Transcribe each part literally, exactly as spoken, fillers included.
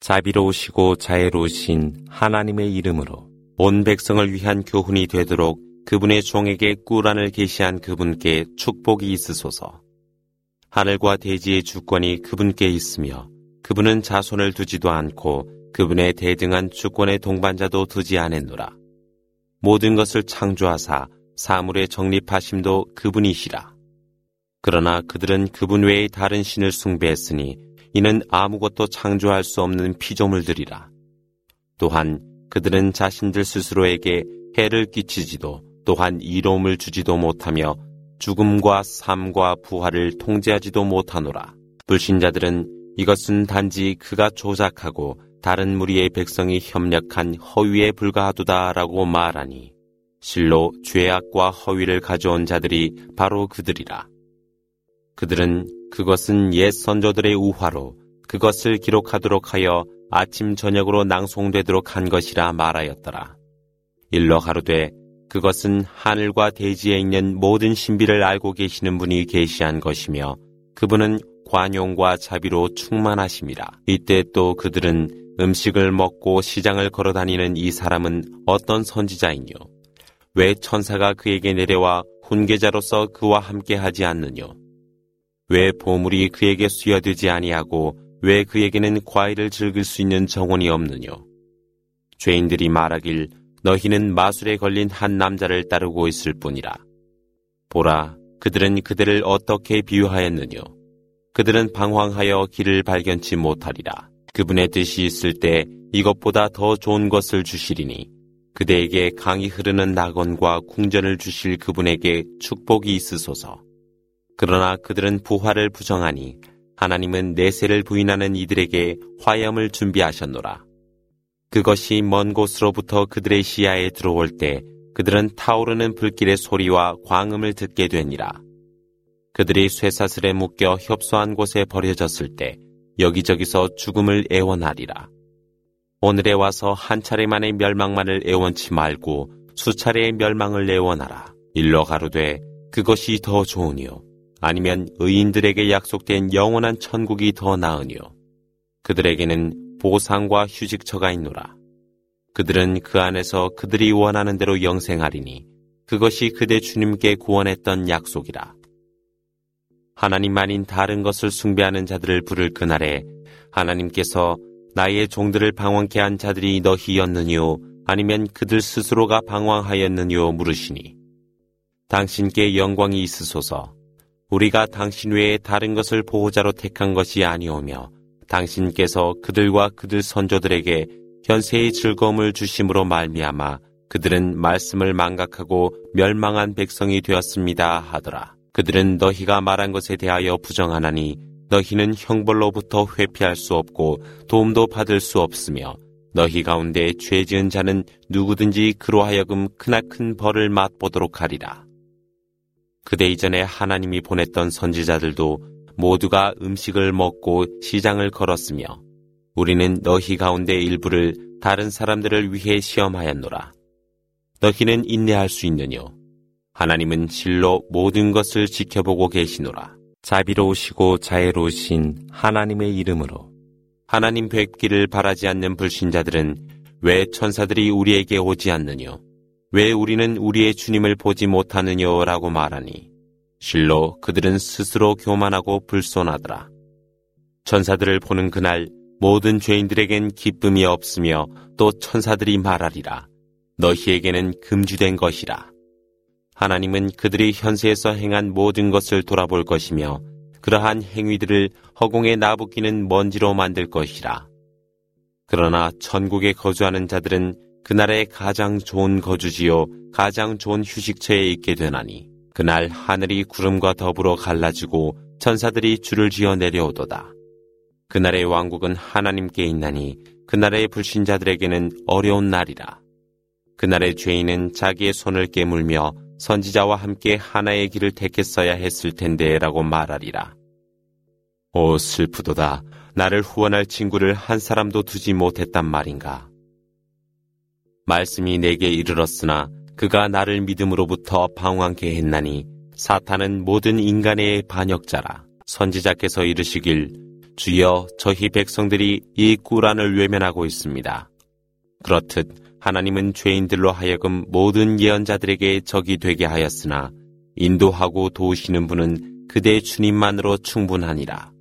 자비로우시고 자애로우신 하나님의 이름으로 온 백성을 위한 교훈이 되도록 그분의 종에게 꾸란을 계시한 그분께 축복이 있으소서. 하늘과 대지의 주권이 그분께 있으며 그분은 자손을 두지도 않고 그분의 대등한 주권의 동반자도 두지 않았노라. 모든 것을 창조하사 사물의 정립하심도 그분이시라. 그러나 그들은 그분 외의 다른 신을 숭배했으니 이는 아무것도 창조할 수 없는 피조물들이라. 또한 그들은 자신들 스스로에게 해를 끼치지도 또한 이로움을 주지도 못하며 죽음과 삶과 부활을 통제하지도 못하노라. 불신자들은 이것은 단지 그가 조작하고 다른 무리의 백성이 협력한 허위에 불과하도다라고 말하니 실로 죄악과 허위를 가져온 자들이 바로 그들이라. 그들은 그것은 옛 선조들의 우화로 그것을 기록하도록 하여 아침 저녁으로 낭송되도록 한 것이라 말하였더라. 일러 가로되 그것은 하늘과 대지에 있는 모든 신비를 알고 계시는 분이 계시한 것이며 그분은 관용과 자비로 충만하심이라. 이때 또 그들은 음식을 먹고 시장을 걸어다니는 이 사람은 어떤 선지자이뇨? 왜 천사가 그에게 내려와 훈계자로서 그와 함께 하지 않느뇨? 왜 보물이 그에게 수여되지 아니하고 왜 그에게는 과일을 즐길 수 있는 정원이 없느뇨? 죄인들이 말하길 너희는 마술에 걸린 한 남자를 따르고 있을 뿐이라. 보라, 그들은 그들을 어떻게 비유하였느뇨? 그들은 방황하여 길을 발견치 못하리라. 그분의 뜻이 있을 때 이것보다 더 좋은 것을 주시리니 그대에게 강이 흐르는 낙원과 궁전을 주실 그분에게 축복이 있으소서. 그러나 그들은 부활을 부정하니 하나님은 내세를 부인하는 이들에게 화염을 준비하셨노라. 그것이 먼 곳으로부터 그들의 시야에 들어올 때 그들은 타오르는 불길의 소리와 광음을 듣게 되니라. 그들이 쇠사슬에 묶여 협소한 곳에 버려졌을 때 여기저기서 죽음을 애원하리라. 오늘에 와서 한 차례만의 멸망만을 애원치 말고 수차례의 멸망을 애원하라. 일러 가로되 그것이 더 좋으니요 아니면 의인들에게 약속된 영원한 천국이 더 나으니요 그들에게는 보상과 휴식처가 있노라. 그들은 그 안에서 그들이 원하는 대로 영생하리니 그것이 그대 주님께 구원했던 약속이라. 하나님 아닌 다른 것을 숭배하는 자들을 부를 그날에 하나님께서 나의 종들을 방황케 한 자들이 너희였느뇨 아니면 그들 스스로가 방황하였느뇨 물으시니 당신께 영광이 있으소서. 우리가 당신 외에 다른 것을 보호자로 택한 것이 아니오며 당신께서 그들과 그들 선조들에게 현세의 즐거움을 주심으로 말미암아 그들은 말씀을 망각하고 멸망한 백성이 되었습니다 하더라. 그들은 너희가 말한 것에 대하여 부정하나니 너희는 형벌로부터 회피할 수 없고 도움도 받을 수 없으며 너희 가운데 죄 지은 자는 누구든지 그로 하여금 크나큰 벌을 맛보도록 하리라. 그대 이전에 하나님이 보냈던 선지자들도 모두가 음식을 먹고 시장을 걸었으며 우리는 너희 가운데 일부를 다른 사람들을 위해 시험하였노라. 너희는 인내할 수 있느뇨? 하나님은 실로 모든 것을 지켜보고 계시노라. 자비로우시고 자애로우신 하나님의 이름으로 하나님 뵙기를 바라지 않는 불신자들은 왜 천사들이 우리에게 오지 않느뇨? 왜 우리는 우리의 주님을 보지 못하느뇨? 라고 말하니 실로 그들은 스스로 교만하고 불손하더라. 천사들을 보는 그날 모든 죄인들에겐 기쁨이 없으며 또 천사들이 말하리라. 너희에게는 금지된 것이라. 하나님은 그들이 현세에서 행한 모든 것을 돌아볼 것이며 그러한 행위들을 허공에 나부끼는 먼지로 만들 것이라. 그러나 천국에 거주하는 자들은 그날의 가장 좋은 거주지요 가장 좋은 휴식처에 있게 되나니 그날 하늘이 구름과 더불어 갈라지고 천사들이 줄을 지어 내려오도다. 그날의 왕국은 하나님께 있나니 그날의 불신자들에게는 어려운 날이라. 그날의 죄인은 자기의 손을 깨물며 선지자와 함께 하나의 길을 택했어야 했을 텐데 라고 말하리라. 오 슬프도다. 나를 후원할 친구를 한 사람도 두지 못했단 말인가. 말씀이 내게 이르렀으나 그가 나를 믿음으로부터 방황케 했나니 사탄은 모든 인간의 반역자라. 선지자께서 이르시길 주여, 저희 백성들이 이 꾸란을 외면하고 있습니다. 그렇듯 하나님은 죄인들로 하여금 모든 예언자들에게 적이 되게 하였으나 인도하고 도우시는 분은 그대 주님만으로 충분하니라.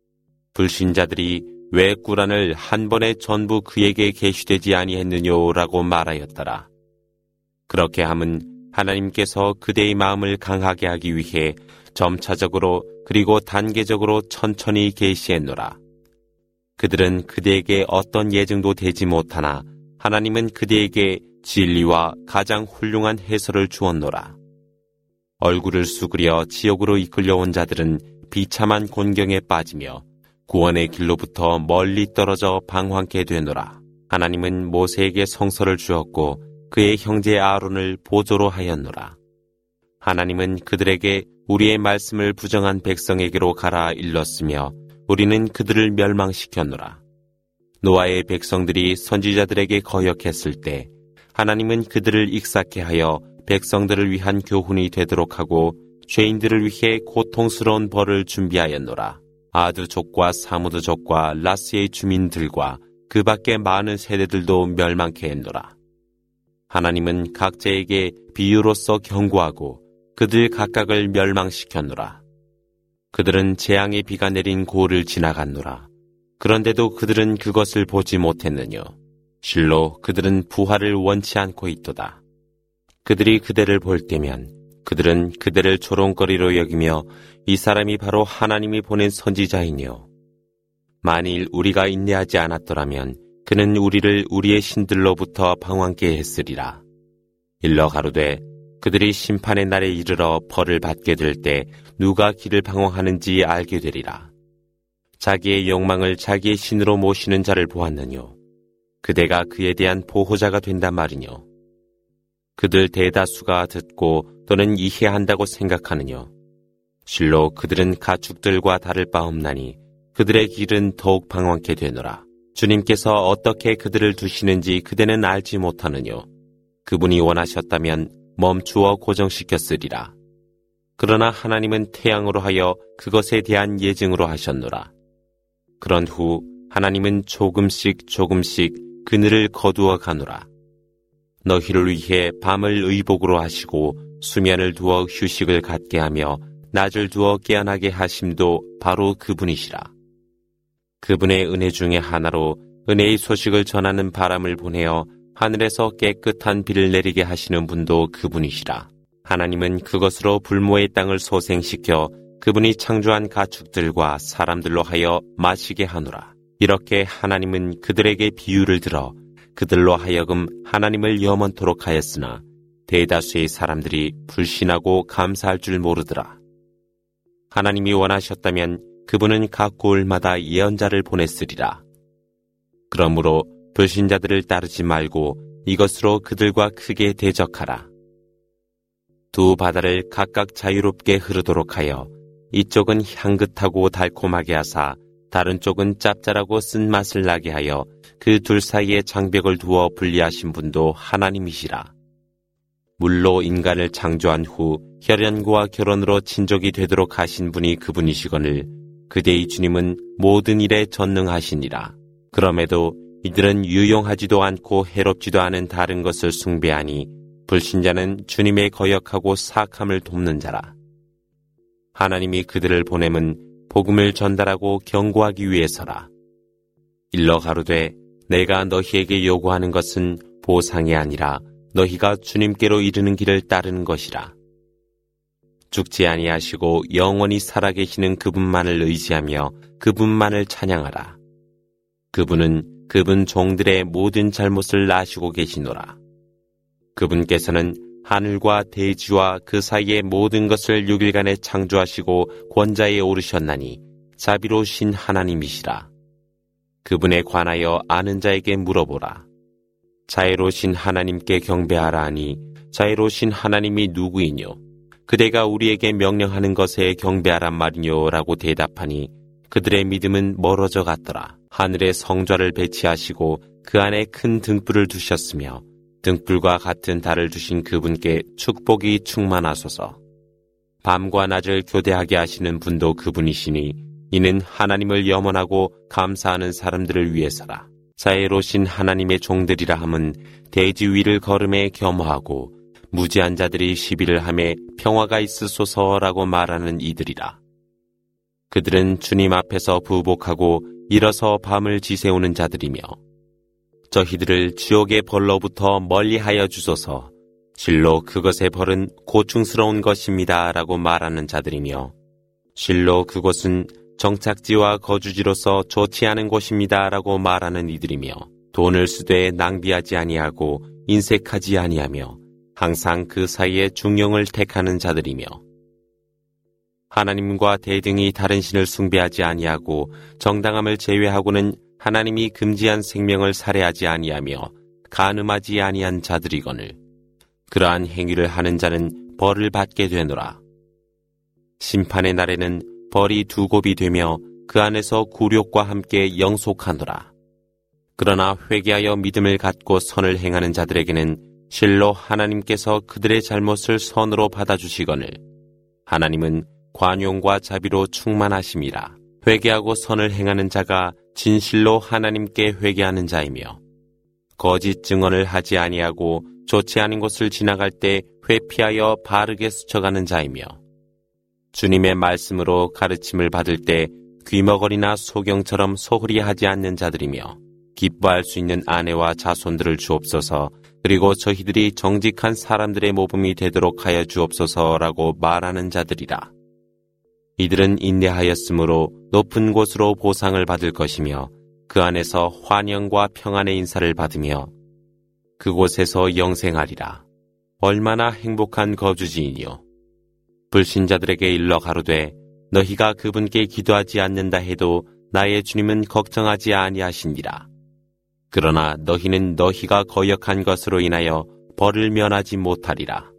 불신자들이 왜 꾸란을 한 번에 전부 그에게 계시되지 아니했느냐라고 말하였더라. 그렇게 함은 하나님께서 그대의 마음을 강하게 하기 위해 점차적으로 그리고 단계적으로 천천히 계시했노라. 그들은 그대에게 어떤 예증도 되지 못하나 하나님은 그대에게 진리와 가장 훌륭한 해설을 주었노라. 얼굴을 수그려 지옥으로 이끌려온 자들은 비참한 곤경에 빠지며 구원의 길로부터 멀리 떨어져 방황케 되노라. 하나님은 모세에게 성서를 주었고 그의 형제 아론을 보조로 하였노라. 하나님은 그들에게 우리의 말씀을 부정한 백성에게로 가라 일렀으며 우리는 그들을 멸망시켰노라. 노아의 백성들이 선지자들에게 거역했을 때 하나님은 그들을 익사케 하여 백성들을 위한 교훈이 되도록 하고 죄인들을 위해 고통스러운 벌을 준비하였노라. 아드족과 사무드족과 라스의 주민들과 그 밖의 많은 세대들도 멸망케 했노라. 하나님은 각자에게 비유로서 경고하고 그들 각각을 멸망시켰노라. 그들은 재앙의 비가 내린 고를 지나갔노라. 그런데도 그들은 그것을 보지 못했느뇨. 실로 그들은 부활을 원치 않고 있도다. 그들이 그대를 볼 때면 그들은 그대를 조롱거리로 여기며 이 사람이 바로 하나님이 보낸 선지자이뇨. 만일 우리가 인내하지 않았더라면 그는 우리를 우리의 신들로부터 방황케 했으리라. 일러 가로되 그들이 심판의 날에 이르러 벌을 받게 될 때 누가 길을 방황하는지 알게 되리라. 자기의 욕망을 자기의 신으로 모시는 자를 보았느뇨. 그대가 그에 대한 보호자가 된단 말이뇨. 그들 대다수가 듣고 또는 이해한다고 생각하느뇨. 실로 그들은 가축들과 다를 바 없나니 그들의 길은 더욱 방황케 되노라. 주님께서 어떻게 그들을 두시는지 그대는 알지 못하느뇨. 그분이 원하셨다면 멈추어 고정시켰으리라. 그러나 하나님은 태양으로 하여 그것에 대한 예증으로 하셨노라. 그런 후 하나님은 조금씩 조금씩 그늘을 거두어 가노라. 너희를 위해 밤을 의복으로 하시고 수면을 두어 휴식을 갖게 하며 낮을 두어 깨어나게 하심도 바로 그분이시라. 그분의 은혜 중에 하나로 은혜의 소식을 전하는 바람을 보내어 하늘에서 깨끗한 비를 내리게 하시는 분도 그분이시라. 하나님은 그것으로 불모의 땅을 소생시켜 그분이 창조한 가축들과 사람들로 하여 마시게 하노라. 이렇게 하나님은 그들에게 비유를 들어 그들로 하여금 하나님을 염원토록 하였으나 대다수의 사람들이 불신하고 감사할 줄 모르더라. 하나님이 원하셨다면 그분은 각 고을마다 예언자를 보냈으리라. 그러므로 불신자들을 따르지 말고 이것으로 그들과 크게 대적하라. 두 바다를 각각 자유롭게 흐르도록 하여 이쪽은 향긋하고 달콤하게 하사 다른 쪽은 짭짤하고 쓴맛을 나게 하여 그 둘 사이에 장벽을 두어 분리하신 분도 하나님이시라. 물로 인간을 창조한 후 혈연과 결혼으로 친족이 되도록 하신 분이 그분이시거늘 그대의 주님은 모든 일에 전능하시니라. 그럼에도 이들은 유용하지도 않고 해롭지도 않은 다른 것을 숭배하니 불신자는 주님의 거역하고 사악함을 돕는 자라. 하나님이 그들을 보냄은 복음을 전달하고 경고하기 위해서라. 일러 가로되 내가 너희에게 요구하는 것은 보상이 아니라 너희가 주님께로 이르는 길을 따르는 것이라. 죽지 아니하시고 영원히 살아계시는 그분만을 의지하며 그분만을 찬양하라. 그분은 그분 종들의 모든 잘못을 아시고 계시노라. 그분께서는 하늘과 대지와 그 사이의 모든 것을 육 일간에 창조하시고 권자에 오르셨나니 자비로우신 하나님이시라. 그분에 관하여 아는 자에게 물어보라. 자애로우신 하나님께 경배하라 하니 자애로우신 하나님이 누구이뇨? 그대가 우리에게 명령하는 것에 경배하란 말이뇨? 라고 대답하니 그들의 믿음은 멀어져 갔더라. 하늘에 성좌를 배치하시고 그 안에 큰 등불을 두셨으며 등불과 같은 달을 두신 그분께 축복이 충만하소서. 밤과 낮을 교대하게 하시는 분도 그분이시니 이는 하나님을 염원하고 감사하는 사람들을 위해서라. 자애로우신 하나님의 종들이라 함은 대지 위를 걸음에 겸허하고 무지한 자들이 시비를 하며 평화가 있으소서라고 말하는 이들이라. 그들은 주님 앞에서 부복하고 일어서 밤을 지새우는 자들이며 저희들을 지옥의 벌로부터 멀리하여 주소서. 실로 그것의 벌은 고충스러운 것입니다 라고 말하는 자들이며 실로 그곳은 정착지와 거주지로서 좋지 않은 곳입니다 라고 말하는 이들이며 돈을 쓰되 낭비하지 아니하고 인색하지 아니하며 항상 그 사이에 중용을 택하는 자들이며 하나님과 대등이 다른 신을 숭배하지 아니하고 정당함을 제외하고는 하나님이 금지한 생명을 살해하지 아니하며 간음하지 아니한 자들이거늘 그러한 행위를 하는 자는 벌을 받게 되노라. 심판의 날에는 벌이 두 곱이 되며 그 안에서 굴욕과 함께 영속하노라. 그러나 회개하여 믿음을 갖고 선을 행하는 자들에게는 실로 하나님께서 그들의 잘못을 선으로 받아주시거늘 하나님은 관용과 자비로 충만하심이라. 회개하고 선을 행하는 자가 진실로 하나님께 회개하는 자이며 거짓 증언을 하지 아니하고 좋지 않은 곳을 지나갈 때 회피하여 바르게 스쳐가는 자이며 주님의 말씀으로 가르침을 받을 때 귀머거리나 소경처럼 소홀히하지 않는 자들이며 기뻐할 수 있는 아내와 자손들을 주옵소서. 그리고 저희들이 정직한 사람들의 모범이 되도록 하여 주옵소서라고 말하는 자들이라. 이들은 인내하였으므로 높은 곳으로 보상을 받을 것이며 그 안에서 환영과 평안의 인사를 받으며 그곳에서 영생하리라. 얼마나 행복한 거주지이니요. 불신자들에게 일러 가로되 너희가 그분께 기도하지 않는다 해도 나의 주님은 걱정하지 아니하시니라. 그러나 너희는 너희가 거역한 것으로 인하여 벌을 면하지 못하리라.